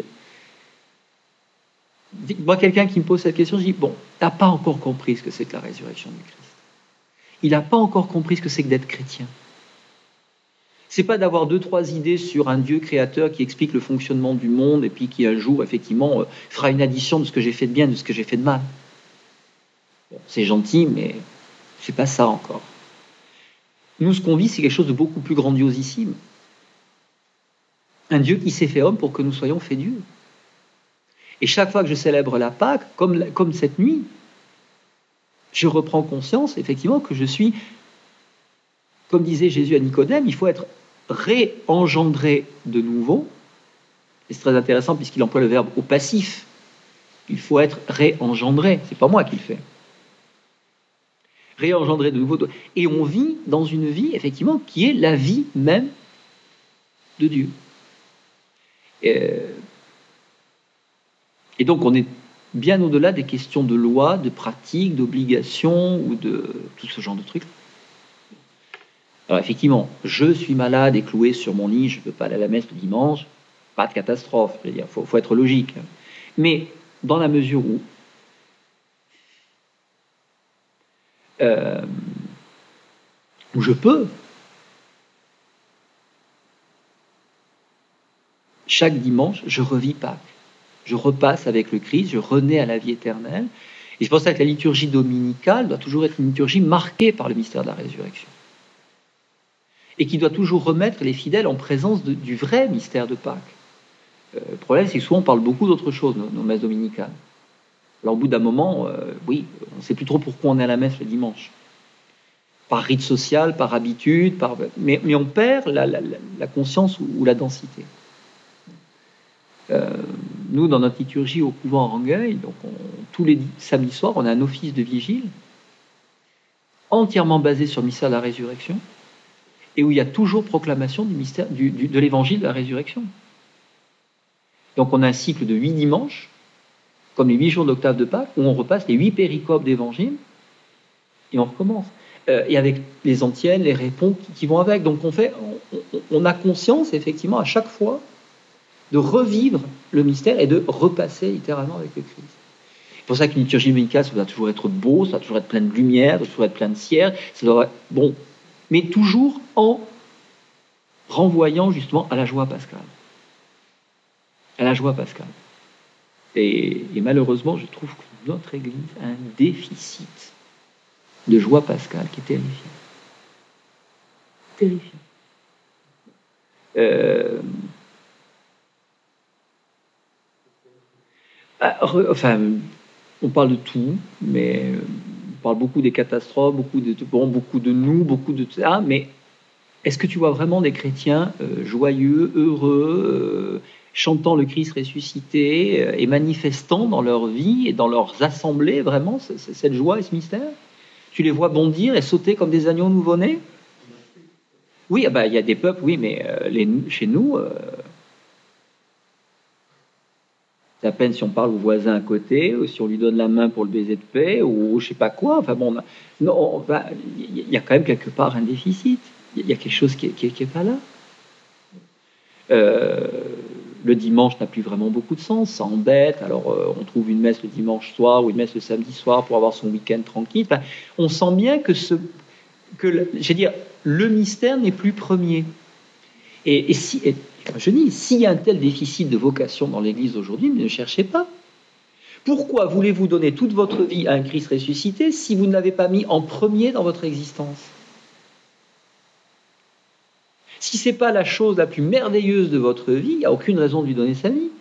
Moi, quelqu'un qui me pose cette question, je dis, bon, t'as pas encore compris ce que c'est que la résurrection du Christ. Il n'a pas encore compris ce que c'est que d'être chrétien. C'est pas d'avoir deux, trois idées sur un Dieu créateur qui explique le fonctionnement du monde et puis qui un jour, effectivement, fera une addition de ce que j'ai fait de bien, de ce que j'ai fait de mal. Bon, c'est gentil, mais c'est pas ça encore. Nous, ce qu'on vit, c'est quelque chose de beaucoup plus grandiosissime. Un Dieu qui s'est fait homme pour que nous soyons faits Dieu. Et chaque fois que je célèbre la Pâque, comme, comme cette nuit, je reprends conscience, effectivement, que je suis, comme disait Jésus à Nicodème, il faut être réengendré de nouveau. Et c'est très intéressant puisqu'il emploie le verbe au passif. Il faut être réengendré. C'est pas moi qui le fais. Réengendré de nouveau. Et on vit dans une vie, effectivement, qui est la vie même de Dieu. Et, et donc, on est bien au-delà des questions de loi, de pratique, d'obligation ou de tout ce genre de trucs. Alors, effectivement, je suis malade et cloué sur mon lit, je ne peux pas aller à la messe le dimanche, pas de catastrophe, je veux dire, faut, faut être logique. Mais dans la mesure où Euh, où je peux. Chaque dimanche, je revis Pâques. Je repasse avec le Christ, je renais à la vie éternelle. Et c'est pour ça que la liturgie dominicale doit toujours être une liturgie marquée par le mystère de la résurrection. Et qui doit toujours remettre les fidèles en présence de, du vrai mystère de Pâques. Euh, le problème, c'est que souvent on parle beaucoup d'autres choses, nos, nos messes dominicales. Alors au bout d'un moment, euh, oui, on ne sait plus trop pourquoi on est à la messe le dimanche. Par rite social, par habitude, par... Mais, mais on perd la, la, la conscience ou, ou la densité. Euh, nous, dans notre liturgie au couvent à Rangueil, donc on, tous les samedis soirs, on a un office de vigile entièrement basé sur le mystère de la résurrection et où il y a toujours proclamation du mystère, du, du, de l'évangile de la résurrection. Donc on a un cycle de huit dimanches, comme les huit jours d'octave de Pâques, où on repasse les huit péricopes d'évangile, et on recommence. Euh, et avec les antiennes, les répons qui, qui vont avec. Donc on, fait, on, on a conscience, effectivement, à chaque fois, de revivre le mystère et de repasser littéralement avec le Christ. C'est pour ça qu'une liturgie dominicale, ça doit toujours être beau, ça doit toujours être plein de lumière, ça doit toujours être plein de cierre, ça doit être bon, mais toujours en renvoyant justement à la joie pascale. À la joie pascale. Et, et malheureusement, je trouve que notre Église a un déficit de joie pascale qui est terrifiant. Terrifiant. Euh, enfin, on parle de tout, mais on parle beaucoup des catastrophes, beaucoup de, bon, beaucoup de nous, beaucoup de ça, mais est-ce que tu vois vraiment des chrétiens euh, joyeux, heureux, euh, chantant le Christ ressuscité euh, et manifestant dans leur vie et dans leurs assemblées vraiment c- c- cette joie et ce mystère? Tu les vois bondir et sauter comme des agneaux nouveau-nés? Oui, ah bah, il y a des peuples, oui, mais euh, les, chez nous, euh, C'est à peine si on parle au voisin à côté, ou si on lui donne la main pour le baiser de paix, ou je sais pas quoi. Enfin bon, non, enfin, il y a quand même quelque part un déficit. Il y a quelque chose qui n'est qui est pas là. Euh, le dimanche n'a plus vraiment beaucoup de sens, ça embête. Alors euh, on trouve une messe le dimanche soir ou une messe le samedi soir pour avoir son week-end tranquille. Enfin, on sent bien que, ce, que je veux dire, le mystère n'est plus premier. Et, et si, et, je dis, s'il y a un tel déficit de vocation dans l'Église aujourd'hui, ne cherchez pas. Pourquoi voulez-vous donner toute votre vie à un Christ ressuscité si vous ne l'avez pas mis en premier dans votre existence? Si ce n'est pas la chose la plus merveilleuse de votre vie, il n'y a aucune raison de lui donner sa vie.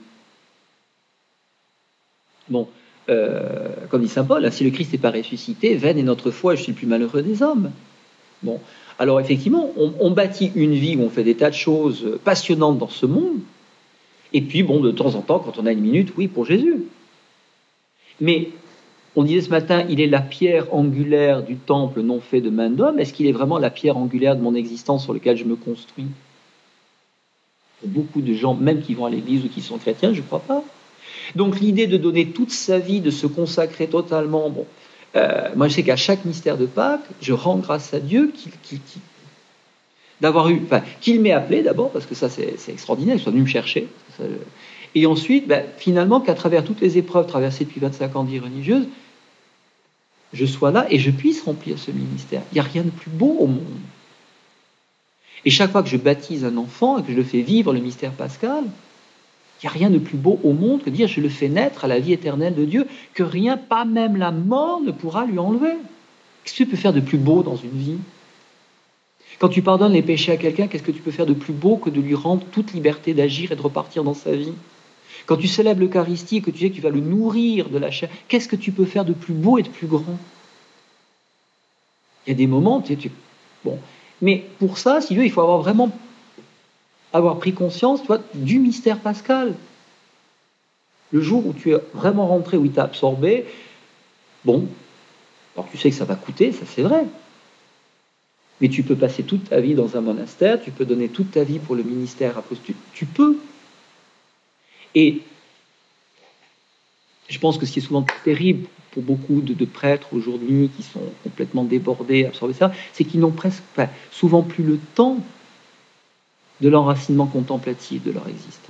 Bon, euh, comme dit saint Paul, hein, si le Christ n'est pas ressuscité, vaine est notre foi et je suis le plus malheureux des hommes. Bon, alors effectivement, on, on bâtit une vie où on fait des tas de choses passionnantes dans ce monde, et puis, bon, de temps en temps, quand on a une minute, oui, pour Jésus. Mais on disait ce matin, il est la pierre angulaire du temple non fait de main d'homme. Est-ce qu'il est vraiment la pierre angulaire de mon existence sur laquelle je me construis? Pour beaucoup de gens, même qui vont à l'église ou qui sont chrétiens, je ne crois pas. Donc l'idée de donner toute sa vie, de se consacrer totalement, bon, euh, moi je sais qu'à chaque mystère de Pâques, je rends grâce à Dieu qu'il, qu'il, qu'il, d'avoir eu, enfin, qu'il m'ait appelé d'abord, parce que ça c'est, c'est extraordinaire, qu'il soit venu me chercher. Ça, et ensuite, ben, finalement, qu'à travers toutes les épreuves traversées depuis vingt-cinq ans de vie religieuse, je sois là et je puisse remplir ce ministère. Il n'y a rien de plus beau au monde. Et chaque fois que je baptise un enfant et que je le fais vivre le mystère pascal, il n'y a rien de plus beau au monde que de dire je le fais naître à la vie éternelle de Dieu, que rien, pas même la mort, ne pourra lui enlever. Qu'est-ce que tu peux faire de plus beau dans une vie? Quand tu pardonnes les péchés à quelqu'un, qu'est-ce que tu peux faire de plus beau que de lui rendre toute liberté d'agir et de repartir dans sa vie? Quand tu célèbres l'Eucharistie et que tu sais que tu vas le nourrir de la chair, qu'est-ce que tu peux faire de plus beau et de plus grand? Il y a des moments, tu sais, tu... bon. Mais pour ça, si tu veux, il faut avoir vraiment avoir pris conscience, tu vois, du mystère pascal. Le jour où tu es vraiment rentré, où il t'a absorbé, bon, alors tu sais que ça va coûter, ça c'est vrai. Mais tu peux passer toute ta vie dans un monastère, tu peux donner toute ta vie pour le ministère apostolique, tu peux. Et je pense que ce qui est souvent terrible pour beaucoup de, de prêtres aujourd'hui qui sont complètement débordés, absorbés, ça, c'est qu'ils n'ont presque, enfin, souvent plus le temps de l'enracinement contemplatif de leur existence.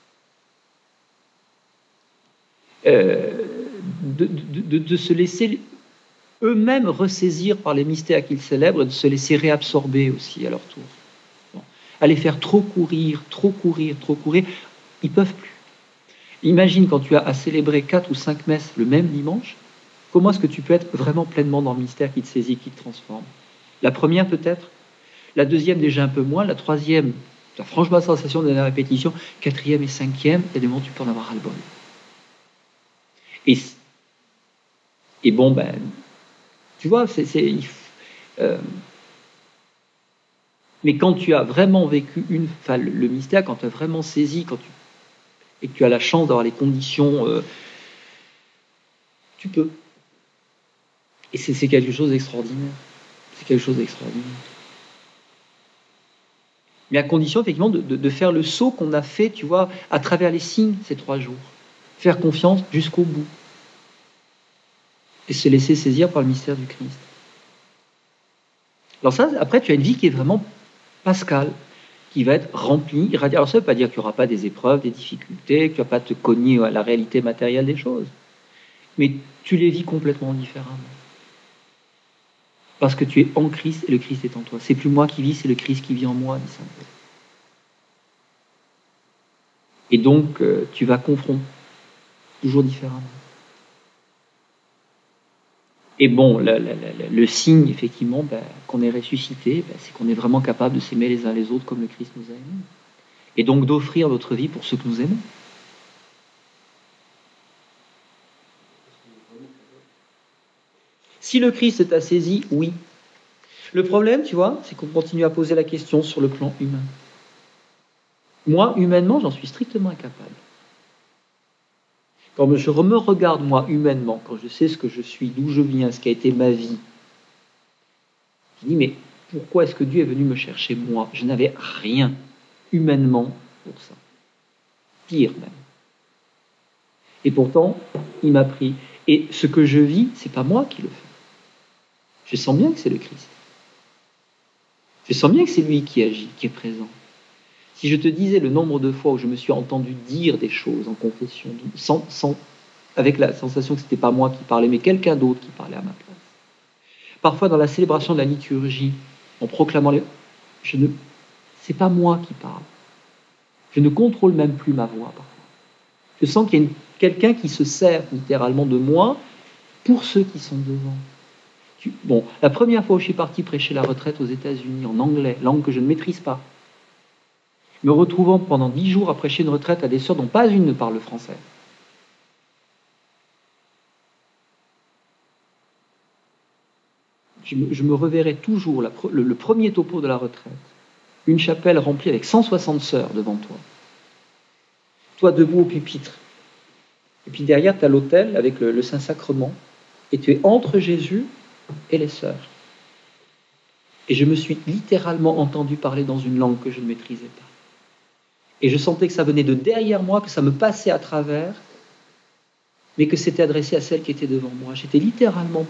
Euh, de, de, de, de se laisser eux-mêmes ressaisir par les mystères qu'ils célèbrent et de se laisser réabsorber aussi à leur tour. Bon. Aller faire trop courir, trop courir, trop courir, ils ne peuvent plus. Imagine quand tu as à célébrer quatre ou cinq messes le même dimanche, comment est-ce que tu peux être vraiment pleinement dans le mystère qui te saisit, qui te transforme? La première peut-être, la deuxième déjà un peu moins, la troisième, tu as franchement la sensation de la répétition, quatrième et cinquième, il y a des moments où tu peux en avoir ras-le-bol. Et, et bon, ben, tu vois, c'est... c'est euh, mais quand tu as vraiment vécu une, enfin, le, le mystère, quand tu as vraiment saisi, quand tu et que tu as la chance d'avoir les conditions, euh, tu peux. Et c'est, c'est quelque chose d'extraordinaire. C'est quelque chose d'extraordinaire. Mais à condition, effectivement, de, de, de faire le saut qu'on a fait, tu vois, à travers les signes ces trois jours. Faire confiance jusqu'au bout. Et se laisser saisir par le mystère du Christ. Alors ça, après, tu as une vie qui est vraiment pascale, qui va être rempli. Alors ça ne veut pas dire qu'il n'y aura pas des épreuves, des difficultés, que tu ne vas pas te cogner à la réalité matérielle des choses. Mais tu les vis complètement différemment. Parce que tu es en Christ et le Christ est en toi. C'est plus moi qui vis, c'est le Christ qui vit en moi, dit saint Paul. Et donc, euh, tu vas confronter toujours différemment. Et bon, le, le, le, le signe, effectivement, ben, qu'on est ressuscité, ben, c'est qu'on est vraiment capable de s'aimer les uns les autres comme le Christ nous a aimés. Et donc d'offrir notre vie pour ceux que nous aimons. Si le Christ t'a saisi, oui. Le problème, tu vois, c'est qu'on continue à poser la question sur le plan humain. Moi, humainement, j'en suis strictement incapable. Quand je me regarde, moi, humainement, quand je sais ce que je suis, d'où je viens, ce qui a été ma vie, je dis, mais pourquoi est-ce que Dieu est venu me chercher, moi? Je n'avais rien, humainement, pour ça. Pire, même. Et pourtant, il m'a pris. Et ce que je vis, c'est pas moi qui le fais. Je sens bien que c'est le Christ. Je sens bien que c'est lui qui agit, qui est présent. Si je te disais le nombre de fois où je me suis entendu dire des choses en confession, sans, sans, avec la sensation que ce n'était pas moi qui parlais, mais quelqu'un d'autre qui parlait à ma place. Parfois, dans la célébration de la liturgie, en proclamant les... Je ne... C'est pas moi qui parle. Je ne contrôle même plus ma voix, parfois. Je sens qu'il y a une... quelqu'un qui se sert littéralement de moi pour ceux qui sont devant. Tu... Bon, la première fois où je suis parti prêcher la retraite aux États-Unis, en anglais, langue que je ne maîtrise pas, me retrouvant pendant dix jours à prêcher une retraite à des sœurs dont pas une ne parle français. Je me, je me reverrai toujours, la, le, le premier topo de la retraite, une chapelle remplie avec cent soixante sœurs devant toi. Toi debout au pupitre. Et puis derrière, tu as l'autel avec le, le Saint-Sacrement. Et tu es entre Jésus et les sœurs. Et je me suis littéralement entendu parler dans une langue que je ne maîtrisais pas. Et je sentais que ça venait de derrière moi, que ça me passait à travers, mais que c'était adressé à celle qui était devant moi. J'étais littéralement...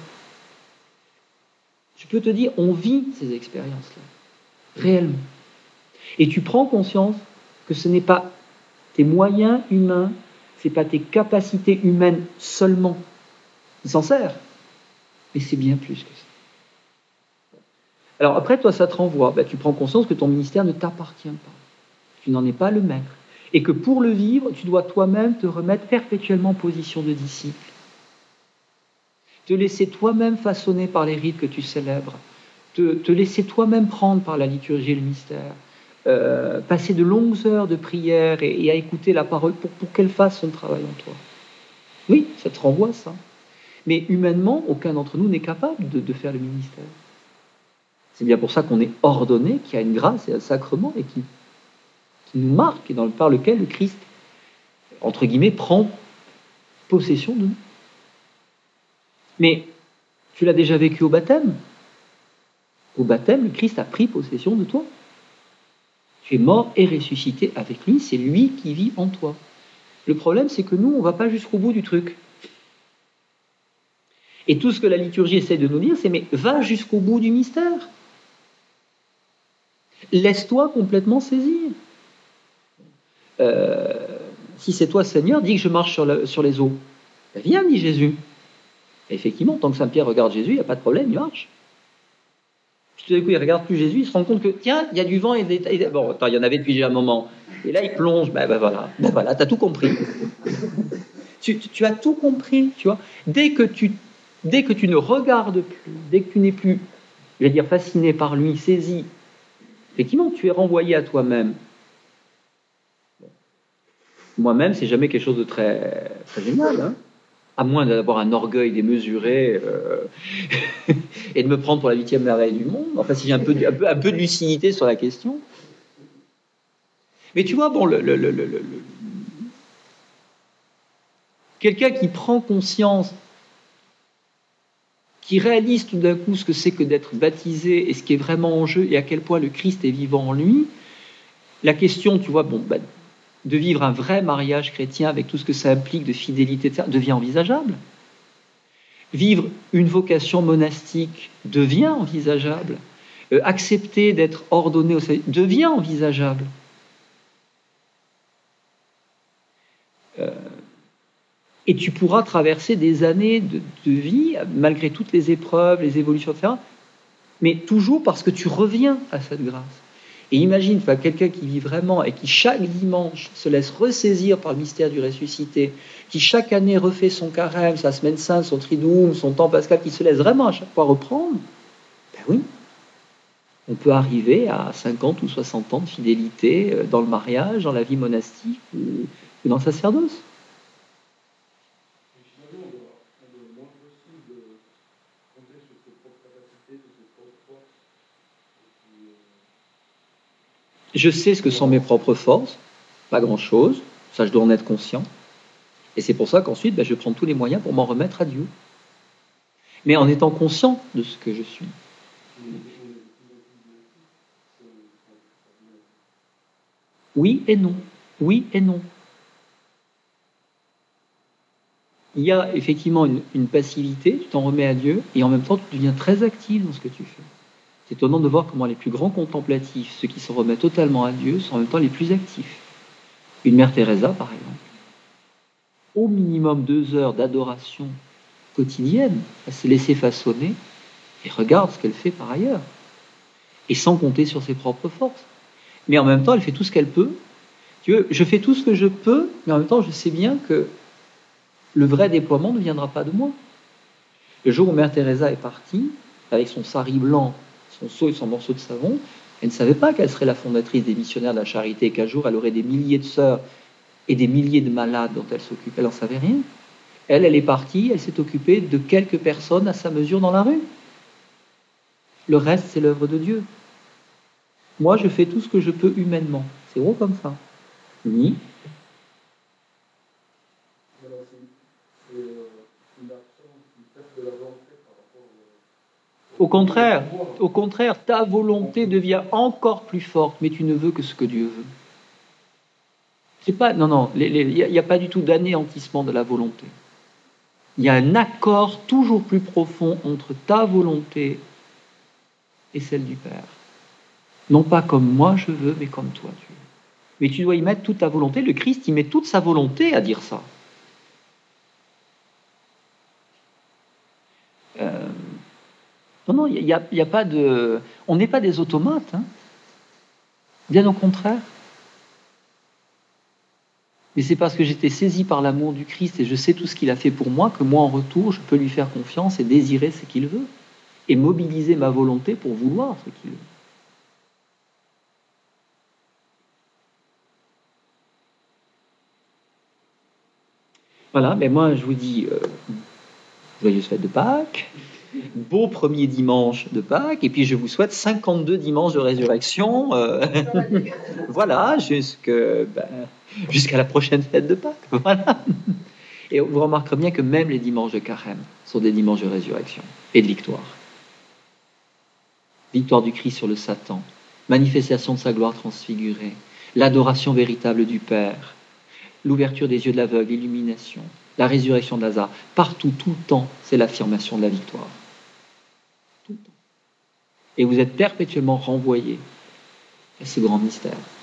Je peux te dire, on vit ces expériences-là, réellement. Et tu prends conscience que ce n'est pas tes moyens humains, ce n'est pas tes capacités humaines seulement qui s'en servent, mais c'est bien plus que ça. Alors après, toi, ça te renvoie. Ben, tu prends conscience que ton ministère ne t'appartient pas. Tu n'en es pas le maître. Et que pour le vivre, tu dois toi-même te remettre perpétuellement en position de disciple. Te laisser toi-même façonner par les rites que tu célèbres. Te, te laisser toi-même prendre par la liturgie et le mystère. Euh, passer de longues heures de prière et, et à écouter la parole pour, pour qu'elle fasse son travail en toi. Oui, ça te renvoie ça. Mais humainement, aucun d'entre nous n'est capable de, de faire le ministère. C'est bien pour ça qu'on est ordonné, qu'il y a une grâce et un sacrement et qui, qui nous marque et dans le, par lequel le Christ, entre guillemets, prend possession de nous. Mais tu l'as déjà vécu au baptême. Au baptême, le Christ a pris possession de toi. Tu es mort et ressuscité avec lui, c'est lui qui vit en toi. Le problème, c'est que nous, on ne va pas jusqu'au bout du truc. Et tout ce que la liturgie essaie de nous dire, c'est mais va jusqu'au bout du mystère. Laisse-toi complètement saisir. Euh, si c'est toi, Seigneur, dis que je marche sur, la, sur les eaux. Ben viens, dit Jésus. Et effectivement, tant que Saint-Pierre regarde Jésus, il n'y a pas de problème, il marche. Puis tout d'un coup, il ne regarde plus Jésus, il se rend compte que, tiens, il y a du vent et des... Bon, attends, il y en avait depuis un moment. Et là, il plonge, ben, ben voilà, ben voilà, tu as tout compris. tu, tu, tu as tout compris, tu vois. Dès que tu, dès que tu ne regardes plus, dès que tu n'es plus, je vais dire, fasciné par lui, saisi, effectivement, tu es renvoyé à toi-même. Moi-même, c'est jamais quelque chose de très, très génial, hein, à moins d'avoir un orgueil démesuré euh, et de me prendre pour la huitième merveille du monde. Enfin, si j'ai un peu, un peu, un peu de lucidité sur la question. Mais tu vois, bon, le, le, le, le, le, quelqu'un qui prend conscience, qui réalise tout d'un coup ce que c'est que d'être baptisé et ce qui est vraiment en jeu et à quel point le Christ est vivant en lui, la question, tu vois, bon, bah, de vivre un vrai mariage chrétien avec tout ce que ça implique de fidélité, et cetera, devient envisageable. Vivre une vocation monastique devient envisageable. Euh, accepter d'être ordonné au service devient envisageable. Euh, et tu pourras traverser des années de, de vie, malgré toutes les épreuves, les évolutions, et cetera, mais toujours parce que tu reviens à cette grâce. Et imagine, enfin, quelqu'un qui vit vraiment et qui chaque dimanche se laisse ressaisir par le mystère du ressuscité, qui chaque année refait son carême, sa semaine sainte, son triduum, son temps pascal, qui se laisse vraiment à chaque fois reprendre, ben oui, on peut arriver à cinquante ou soixante ans de fidélité dans le mariage, dans la vie monastique ou, ou dans le sacerdoce. Je sais ce que sont mes propres forces, pas grand-chose, ça je dois en être conscient. Et c'est pour ça qu'ensuite, ben, je prends tous les moyens pour m'en remettre à Dieu. Mais en étant conscient de ce que je suis. Oui et non. Oui et non. il y a effectivement une, une passivité, tu t'en remets à Dieu, et en même temps, tu deviens très actif dans ce que tu fais. C'est étonnant de voir comment les plus grands contemplatifs, ceux qui se remettent totalement à Dieu, sont en même temps les plus actifs. Une mère Teresa, par exemple, au minimum deux heures d'adoration quotidienne, elle s'est laissée façonner, et regarde ce qu'elle fait par ailleurs, et sans compter sur ses propres forces. Mais en même temps, elle fait tout ce qu'elle peut. Tu veux, je fais tout ce que je peux, mais en même temps, je sais bien que le vrai déploiement ne viendra pas de moi. Le jour où Mère Teresa est partie, avec son sari blanc, son seau et son morceau de savon, elle ne savait pas qu'elle serait la fondatrice des missionnaires de la charité et qu'un jour, elle aurait des milliers de sœurs et des milliers de malades dont elle s'occupe. Elle n'en savait rien. Elle, elle est partie, elle s'est occupée de quelques personnes à sa mesure dans la rue. Le reste, c'est l'œuvre de Dieu. Moi, je fais tout ce que je peux humainement. C'est gros comme ça. Oui. Au contraire, au contraire, ta volonté devient encore plus forte, mais tu ne veux que ce que Dieu veut. C'est pas, non, non, il n'y a, a pas du tout d'anéantissement de la volonté. Il y a un accord toujours plus profond entre ta volonté et celle du Père. Non pas comme moi je veux, mais comme toi tu veux. Mais tu dois y mettre toute ta volonté. Le Christ, il met toute sa volonté à dire ça. Euh, non, non, il n'y a, y a pas de... On n'est pas des automates. Hein. Bien au contraire. Mais c'est parce que j'étais saisi par l'amour du Christ et je sais tout ce qu'il a fait pour moi que moi, en retour, je peux lui faire confiance et désirer ce qu'il veut. Et mobiliser ma volonté pour vouloir ce qu'il veut. Voilà, mais moi je vous dis euh, joyeuse fête de Pâques, beau premier dimanche de Pâques, et puis je vous souhaite cinquante-deux dimanches de résurrection, euh, voilà, jusque, ben, jusqu'à la prochaine fête de Pâques. Voilà. Et vous remarquerez bien que même les dimanches de carême sont des dimanches de résurrection et de victoire. Victoire du Christ sur le Satan, manifestation de sa gloire transfigurée, l'adoration véritable du Père, l'ouverture des yeux de l'aveugle, l'illumination, la résurrection de Lazare. Partout, tout le temps, c'est l'affirmation de la victoire. Tout le temps. Et vous êtes perpétuellement renvoyés à ce grand mystère.